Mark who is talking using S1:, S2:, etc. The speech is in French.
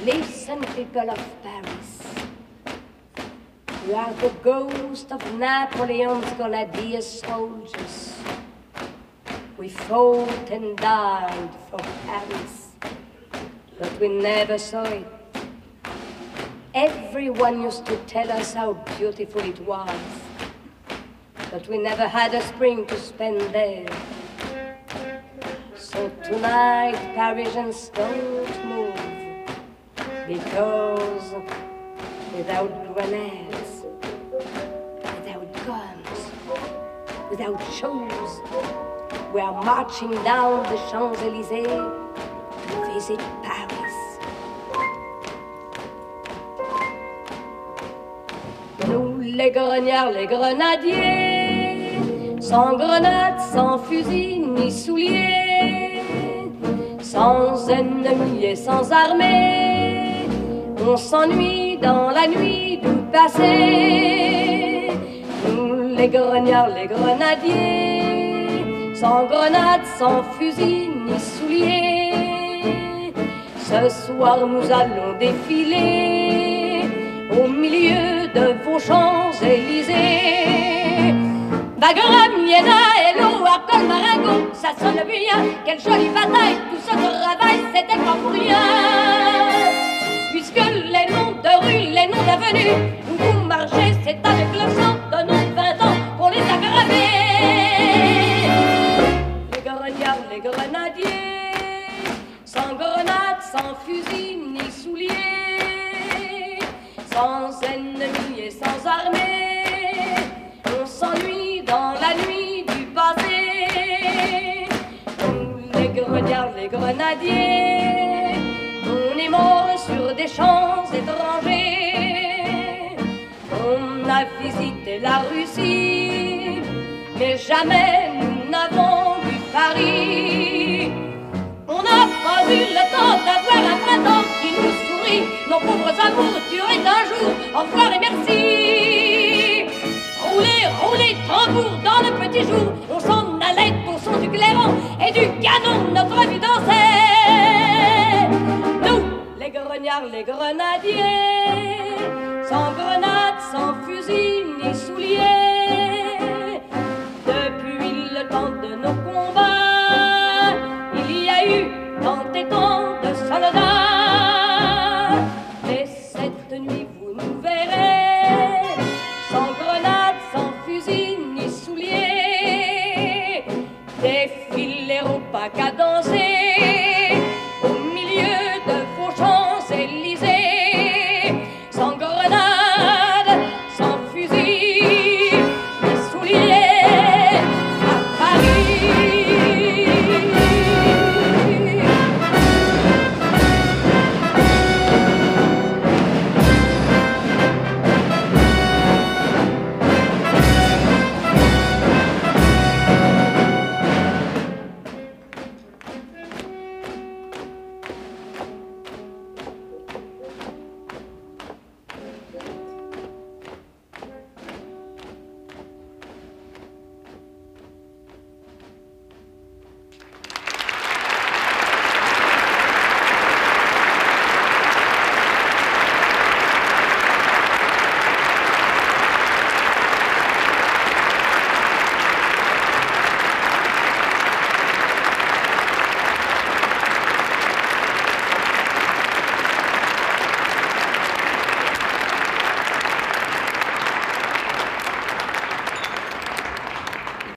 S1: Listen, people of Paris. You are the ghost of Napoleon's grenadier soldiers. We fought and died for Paris, but we never saw it. Everyone used to tell us how beautiful it was, but we never had a spring to spend there. So tonight, Parisians don't move, because without grenades, without guns, without shoes, we are marching down the Champs-Élysées to visit Paris. Nous, les grognards, les grenadiers, sans grenades, sans fusil ni souliers, sans ennemis et sans armée, on s'ennuie dans la nuit du passé. Nous, les grognards, les grenadiers, sans grenades, sans fusil ni souliers, ce soir nous allons défiler au milieu de vos Champs-Élysées. Wagram, Iéna, Hello, Arcole, Marengo, ça sonne bien, quelle jolie bataille, tout ce travail, c'était pas pour rien. Puisque les noms de rues, les noms d'avenues, où vous marchez, c'est avec le chant de nos 20 ans qu'on les a gravés. Les grognards, les grenadiers, sans grenades, sans fusil ni souliers, sans ennemis et sans armée, on s'ennuie dans la nuit du passé. Nous, les grognards, les grenadiers, on est mort sur des champs étrangers. On a visité la Russie, mais jamais nous n'avons vu Paris. On n'a pas eu le temps d'avoir un printemps qui nous sourit. Nos pauvres amours duraient un jour. Au revoir et merci. Roulez, roulez, tambour dans le petit jour. On s'en allait au son du clairon et du canon. Notre vie dansait. Nous, les grognards, les grenadiers,